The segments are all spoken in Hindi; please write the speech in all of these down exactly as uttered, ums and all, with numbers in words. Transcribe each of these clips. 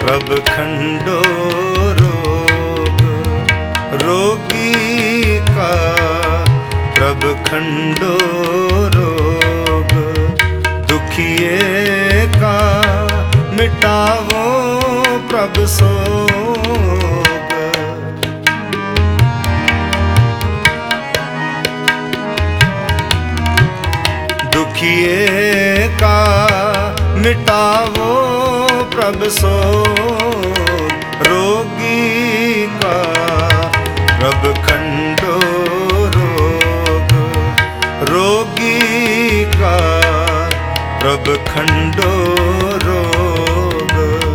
प्रभ खंडो रोग, रोगी का प्रभ खंडो रोग, दुखिए का मिटावो प्रभ सोग। दुखिए का मिटावो प्रभ सोग, रोगी का प्रभ खंडो रोग, रोगी का प्रभ खंडो रोग।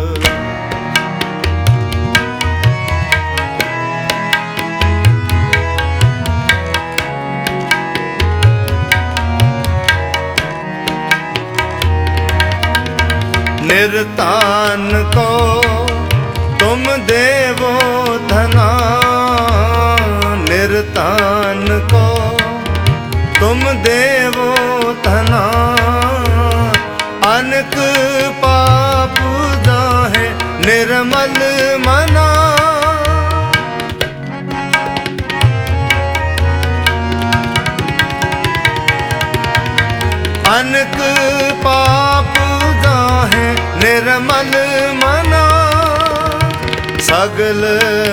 निर्तान को तुम देवो धना, निर्तान को तुम देवो धना, अनक पाप जाहे निर्मल मना। अनक पाप जाहे निर्मल मना, सगल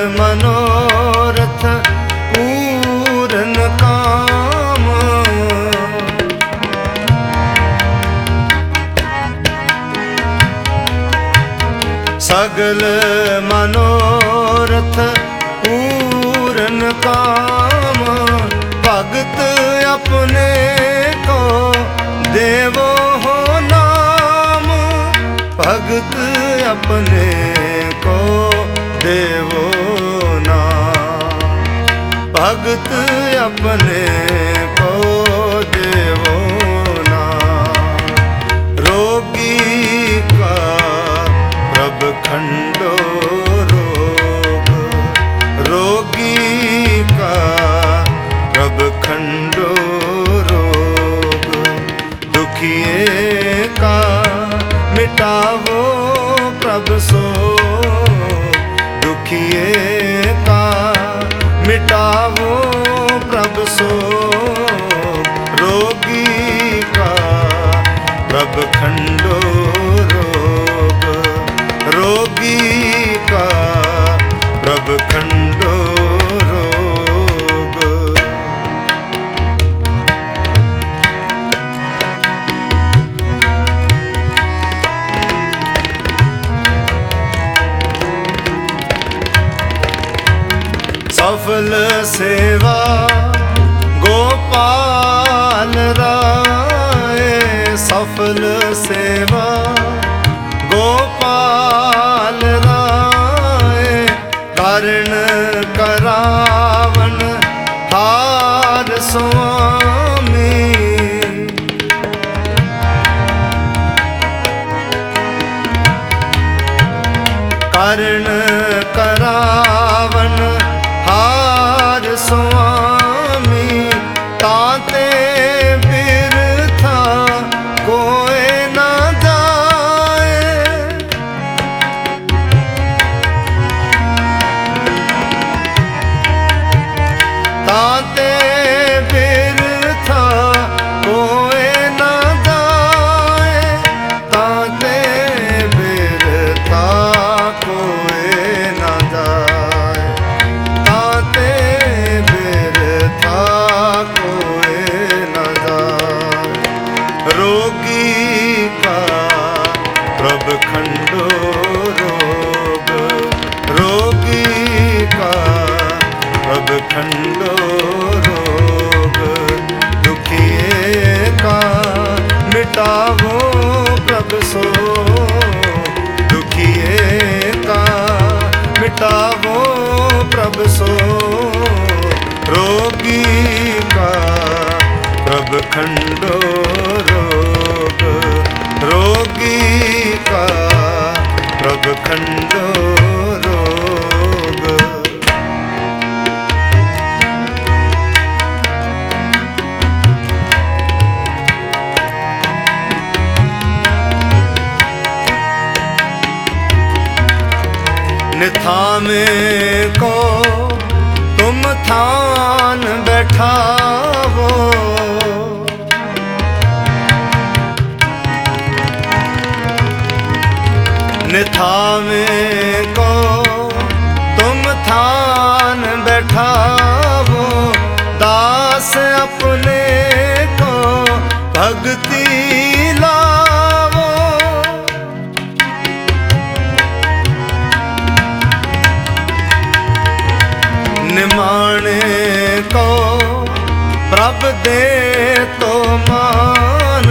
मनोरथ पूरन काम। सगल मनोरथ पूरन काम, भगत अपने को देवो हो नाम, भगत अपने को देवो नाम, भगत अपने को देवो नाम। रोगी का प्रभ खंडो रोग, रोगी का प्रभ खंडो रोग, दुखिए का मिटावो प्रभ सोग, दुखिए का मिटावो प्रभ सोग, रोगी का प्रभ खंडो रोग, रोगी का प्रभ खंडो रोग। सफल सेवा गोपाल राय, सफल सेवा गोपाल राय, कारण करावन हार स्वामी। कारण करावन हार स्वामी, ताते बिरथा कोई न जाए। ताते बिरथा कोई न जाए, ताते बिरथा कोई न जाए, ताते बिरथा कोई न जाए। रोगी का प्रभ खंडो रोग, रोगी का प्रभ खंडो रोग, दुखिए का मिटावो प्रभ सोग, दुखिए का मिटावो प्रभ सोग, रोगी का प्रभ खंडो रोग, रोगी का प्रभ खंडो रोग। निथामे को तुम थान बैठावो, निथामे को तुम थान बैठावो, दास अपने को भक्ति लावो। निमाणे को प्रभ दे तो मान,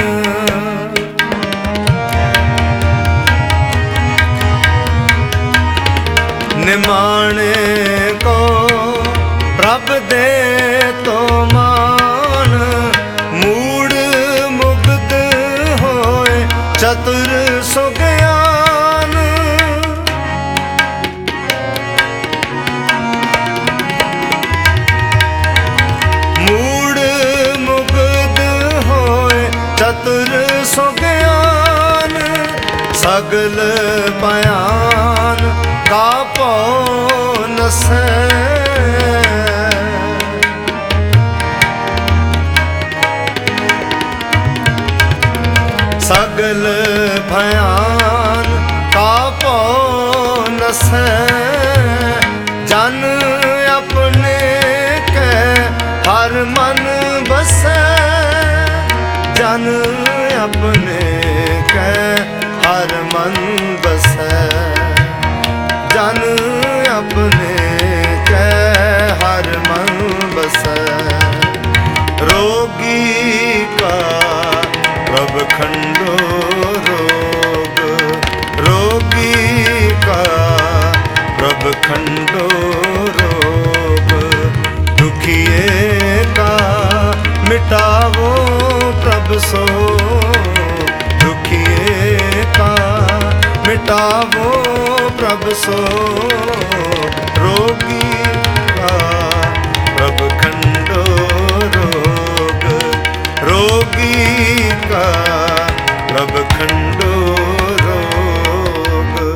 निमाणे को प्रभ दे तो मान, मूड मुग्ध होए चतुर सुज्ञान। मूड मुग्ध होए चतुर सुज्ञान, सगल बयान का पौन से। सगल भयान का पौन से, जन अपने के हर मन बसे, जन अपने के हर मन बसे, जन अपने के हर मन बसे। रोगी का प्रभ खंडो रोग, रोगी का प्रभ खंडो रोग, दुखिए का मिटावो प्रभ सो, दुखिए का मिटावो प्रभ सो। रोगी का प्रभ खंडो रोग, रोगी का प्रभ खंडो रोग।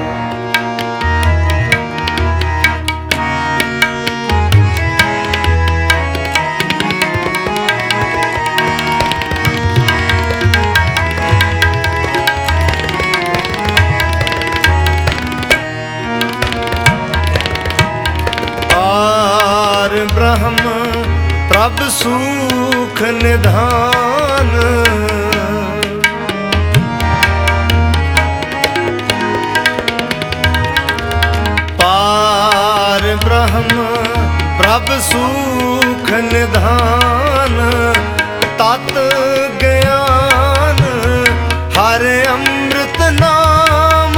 पार ब्रह्म प्रभ सुख निधान, पार ब्रह्म प्रभ सुख निधान, तत् ज्ञान हर अमृत नाम।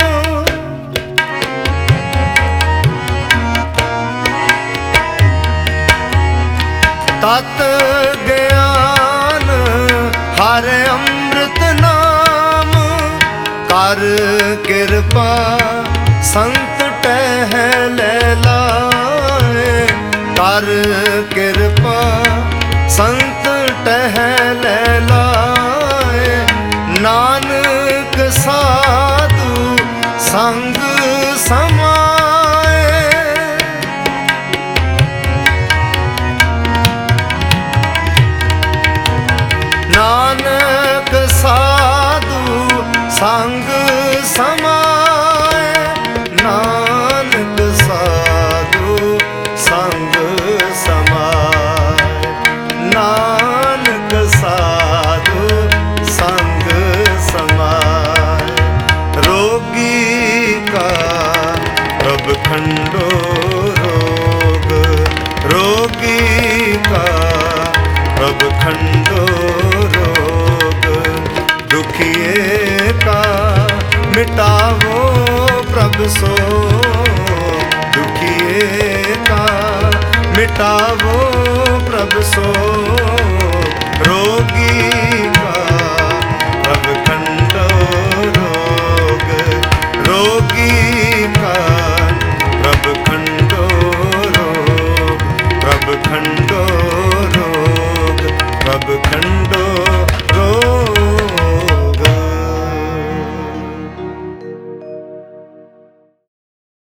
तत् ज्ञान हर अमृत नाम, कर कृपा संत टहले लाए, कर कृपा संत टहले लाए, नानक साधु संग समाए। नानक साधु संग समाए, नानक साधु संग समाए, नानक साधु संग समाए। रोगी का प्रभ खंडो रोग, रोगी का प्रभ खंडो रोग, दुखिए का मिटावो प्रभ सो, दुखिए का मिटावो प्रभ सो। रोगी